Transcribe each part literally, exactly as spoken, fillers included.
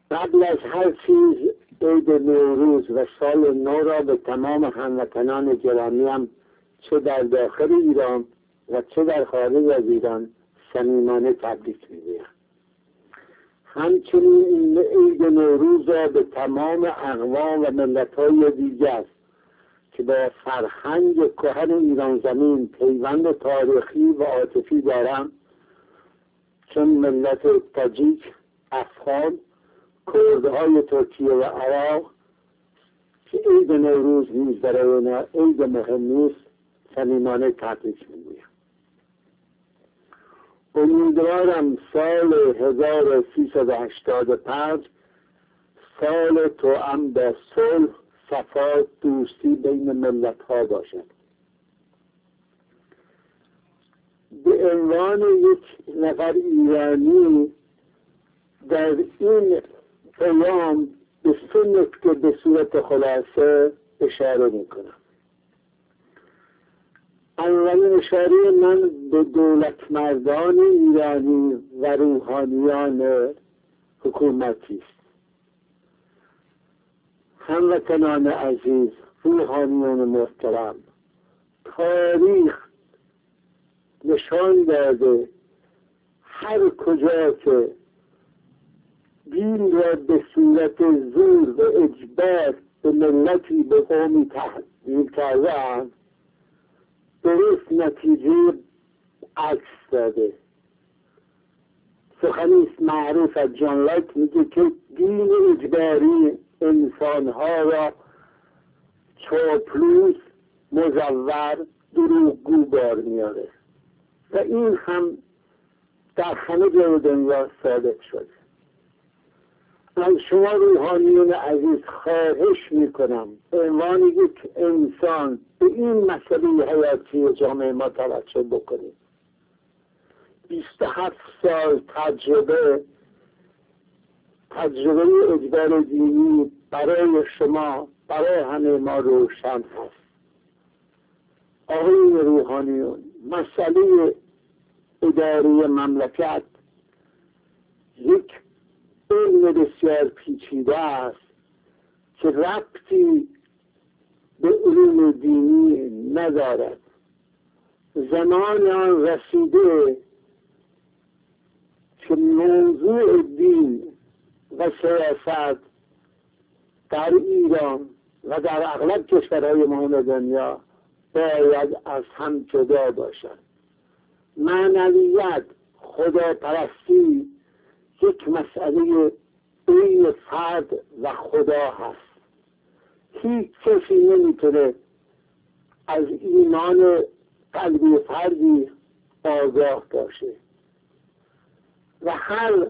قبل از هر چیز عید نوروز و سال نو را به تمام هموطنان گرامیم چه در داخل ایران و چه در خارج از ایران صمیمانه تبریک میگویم. همچنین این عید نوروز را به تمام اقوام و ملت‌های دیگر که با فرهنگ کهن ایران زمین پیوند تاریخی و عاطفی دارند، چون ملت تاجیک، افغان، کردهای ترکیه و عراق که عید نوروز نیز برای آنها عید مهم نیست، صمیمانه تبریک میگویم. امیدوارم سال هزار و سیصد و هشتاد و پنج سال توأم با صلح، صفا، دوستی بین ملت ها باشد. به عنوان یک نفر ایرانی در این پیام به سه نکته به صورت خلاصه اشاره میکنم. اولین اشاره من به دولت مردان ایرانی و روحانیان حکومتی است. هموطنان عزیز، روحانیان محترم، تاریخ نشان داده هر کجا که دین را به صورت زور و اجبار به ملتی به قومی تحمیل کرده‌اند، درست نتیجه عکس داده. سخنی است معروف از جان لاک، میگه که دین اجباری انسانها را چاپلوس، مزور، دروغگو بار میاره و این هم در همه جای دنیا ثابت شده. من شما روحانیون عزیز خواهش میکنم به عنوان یک انسان به این مسئله حیاتی جامعه ما توجه بکنید. بیست و هفت سال تجربه تجربه اجبار دینی برای شما، برای همه ما روشن هست. آقای روحانیون، مسئله اداره مملکت یک علم بسیار پیچیده است که ربطی به علوم دینی ندارد. زمان آن رسیده که موضوع دین و سیاست در ایران و در اغلب کشورهای مهم دنیا باید از هم جدا باشد. معنویت، خداپرستی یک مسئله بین فرد و خدا هست. هیچ کسی نمیتونه از ایمان قلبی فردی آگاه باشه و هر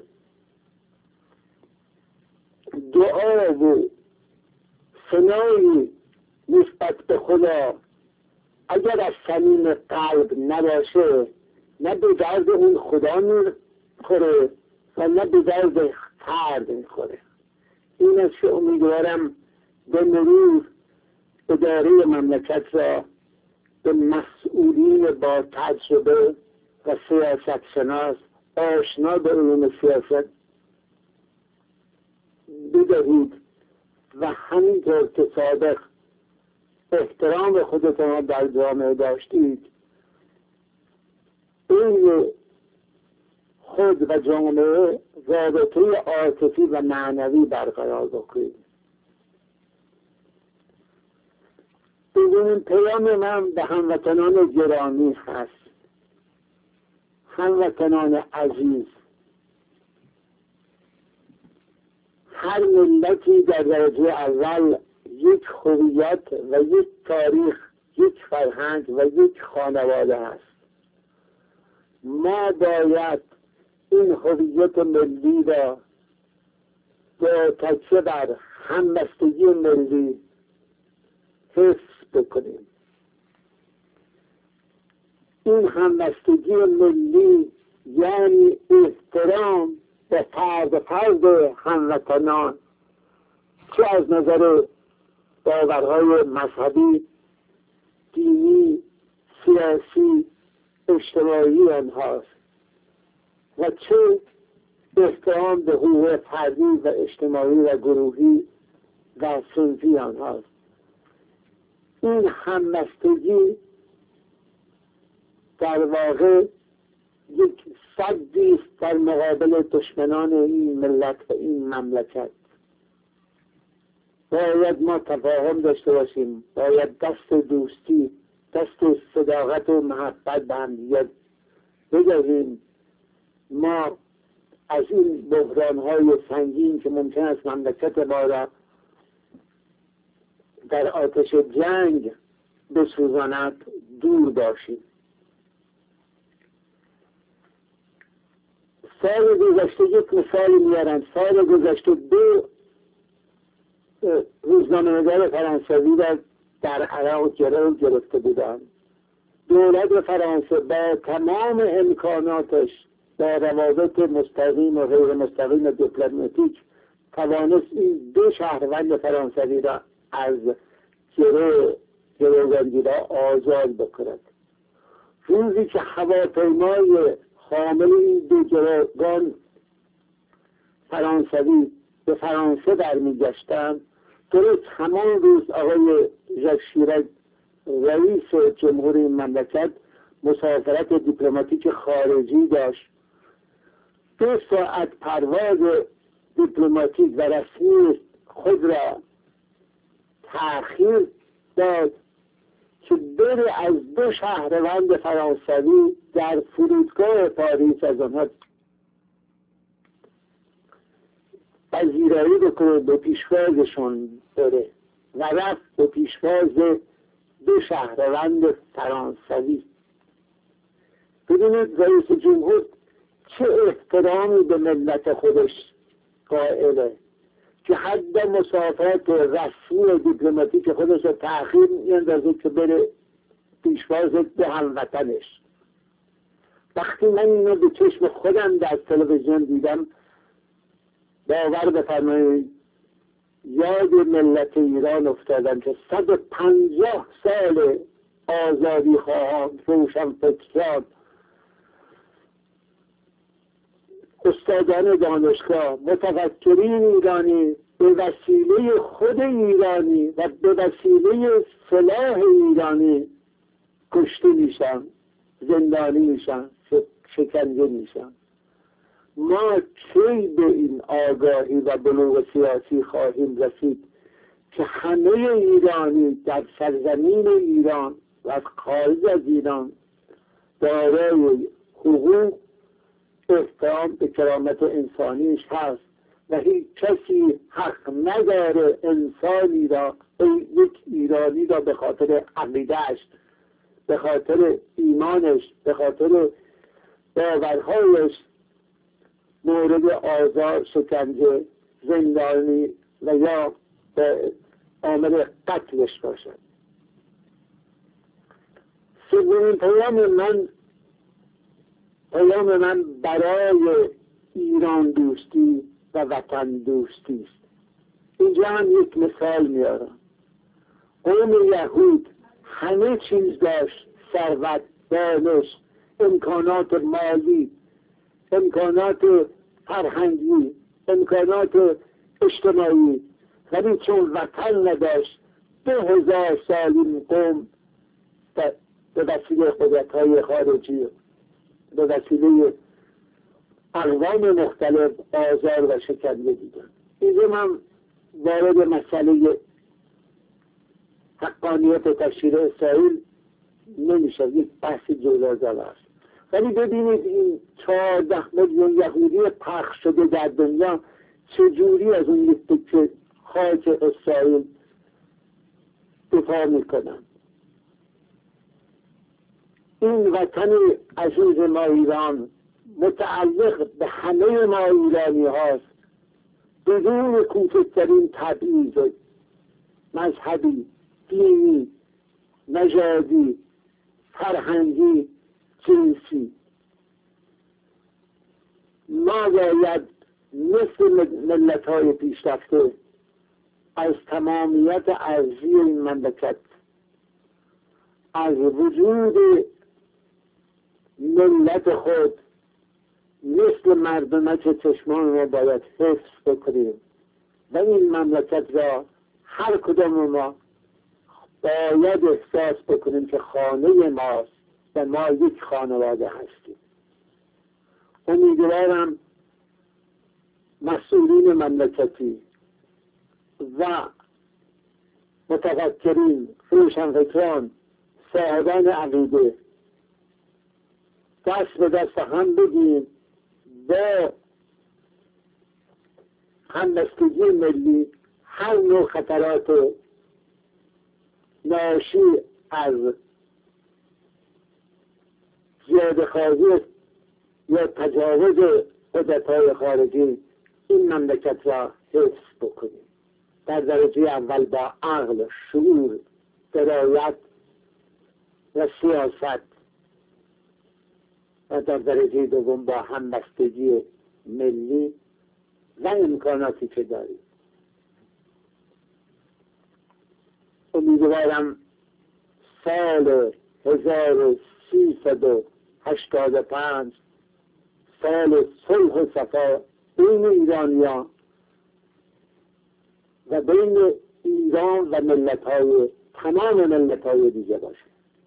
دعا و ثنایی نسبت به خدا اگر از صمیم قلب نباشه، نه به درد اون خدا میخوره و نه به درد فرد میخوره. این است که امیدوارم به مرور اداره مملکت را به مسئولین با تجربه و سیاست شناس آشنا به علوم سیاست بدهید و همینطور که سابق احترام خودتان در جامعه داشتید، این خود و جامعه رابطه عاطفی و معنوی برقرار بکنید. این پیام من به هموطنان گرامی هست. هموطنان عزیز، هر ملتی در درجه اول یک هویت و یک تاریخ، یک فرهنگ و یک خانواده هست. ما باید این هویت ملی را با تکیه بر همبستگی ملی حفظ بکنیم. این همبستگی ملی یعنی احترام به فرد فرد هموطنان که از نظر باورهای مذهبی، دینی، سیاسی، اجتماعی آنهاست و چه احترام به حقوق فردی و اجتماعی و گروهی و صنفی آنهاست. این همبستگی در واقع یک سدی است در مقابل دشمنان این ملت و این مملکت. باید ما تفاهم داشته باشیم، باید دست دوستی، دست صداقت و محبت به هم دیگر بدهیم. ما از این بحران‌های سنگین که ممکن است مملکت ما را در آتش جنگ بسوزاند دور باشیم. سال گذشته یک مثال میارن. سال گذشته دو روزنامه‌نگار فرانسوی را در عراق گرو گرفته بودند. دولت فرانسه با تمام امکاناتش، با روابط مستقیم و غیر مستقیم دیپلماتیک، توانست این دو شهروند فرانسوی را از گرو گروگاندی را آزاد بکند. روزی که هواپیمای حامل این دو گروگان فرانسوی به فرانسه برمیگشتند، درست همان روز آقای ژاک شیراک رئیس جمهوری مملکت مسافرت دیپلماتیک خارجی داشت. دو ساعت پرواز دیپلماتیک و رسمی خود را تأخیر داد که بره از دو شهروند فرانسوی در فرودگاه پاریس از آنها پذیرایی بکنه، به پیشوازشون بره و رفت به پیشواز دو شهروند فرانسوی. ببینید رئیس جمهور چه احترامی به ملت خودش قائله که حد مسافرت رسمی دیپلماتیک خودش رو تأخیر می‌اندازه که بره پیشواز دو هموطنش. وقتی من اینو به چشم خودم در تلویزیون دیدم، باور بفرمایید یاد ملت ایران افتادم که صد و پنجاه سال آزادی خواهان، روشن فکران، استادان دانشگاه، متفکرین ایرانی به وسیله خود ایرانی و به وسیله سلاح ایرانی کشته میشن، زندانی میشن، شکنجه میشن. ما کی به این آگاهی و بلوغ سیاسی خواهیم رسید که همه ایرانی در سرزمین ایران و از خارج از ایران دارای حقوق، احترام به کرامت انسانیش هست و هیچ کسی حق نداره انسانی را، یک ایرانی را به خاطر عقیدهش، به خاطر ایمانش، به خاطر باورهایش مورد آزار، شکنجه، زندانی و یا به عامل قتلش باشد. سومین پیام من پیام من برای ایران دوستی و وطن دوستی است. اینجا هم یک مثال میارم. قوم یهود همه چیز داشت، ثروت، دانش، امکانات مالی، امکانات فرهنگی، امکانات اجتماعی، ولی چون وطن نداشت دو هزار سال این قوم به وسیله قدرت‌های خارجی، به وسیله اقوام مختلف آزار و شکنجه دیدن. اینجا من وارد مسئله حقانیت تشکیل اسرائیل نمیشه، یک بحث جداگانه است. ولی ببینید این چهارده میلیون یهودی پخش شده در دنیا چجوری از اون یک تکه خاک اسرائیل دفاع میکنن. این وطن عزیز ما ایران متعلق به همه ما ایرانی هاست، بدون کوچکترین تبعیض مذهبی، دینی، نژادی، فرهنگی، جنسی. ما باید مثل ملت های پیشرفته از تمامیت ارضی این مملکت، از وجود ملت خود مثل مردمک چشمان ما باید حفظ بکنیم و این مملکت را هر کدام ما باید احساس بکنیم که خانه ماست و ما یک خانواده هستیم. امیدوارم مسئولین مملکتی و متفکرین، روشنفکران، صاحبان عقیده دست به دست هم بدیم با همبستگی ملی هر نوع خطرات ناشی از زیاده‌خواهی یا تجاوز قدرت‌های خارجی این مملکت را حفظ بکنیم. در درجه اول با عقل، شعور، درایت و سیاست و در درجه دوم با همبستگی ملی و امکاناتی که داریم. امیدوارم سال هزار و سیصد و هشتاد و پنج سال صلح و صفا بین ایرانیان و بین ایران و ملت‌های تمام ملت‌های دیگه باشه.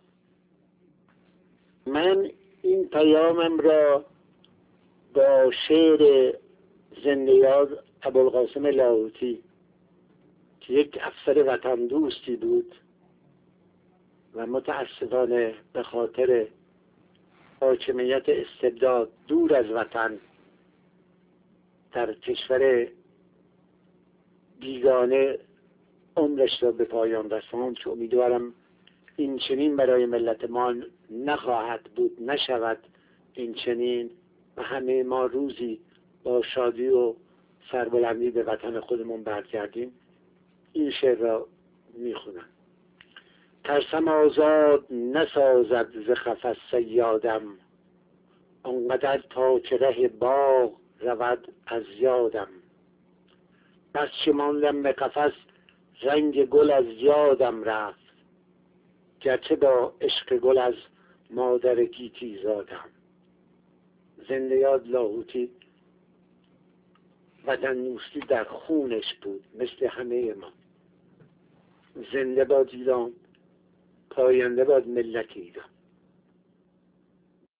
من این پیامم را با شعر زنده یاد ابوالقاسم لاهوتی که یک افسر وطن دوستی بود و متاسفانه به خاطر حاکمیت استبداد دور از وطن در کشور بیگانه عمرش را به پایان رساند، که امیدوارم این چنین برای ملت ما نخواهد بود، نشود این چنین و همه ما روزی با شادی و سربلندی به وطن خودمون برگردیم. این شعر را میخونم. ترسم آزاد نسازد ز قفس صیادم، آنقدر تا که ره باغ رود از یادم. بس چه ماندم به قفس رنگ گل از یادم رفت، گرچه با عشق گل از مادر گیتی زادم. زنده یاد لاهوتی وطن دوستی در خونش بود مثل همه ما. زنده باد ایران، پاینده باد ملت ایران.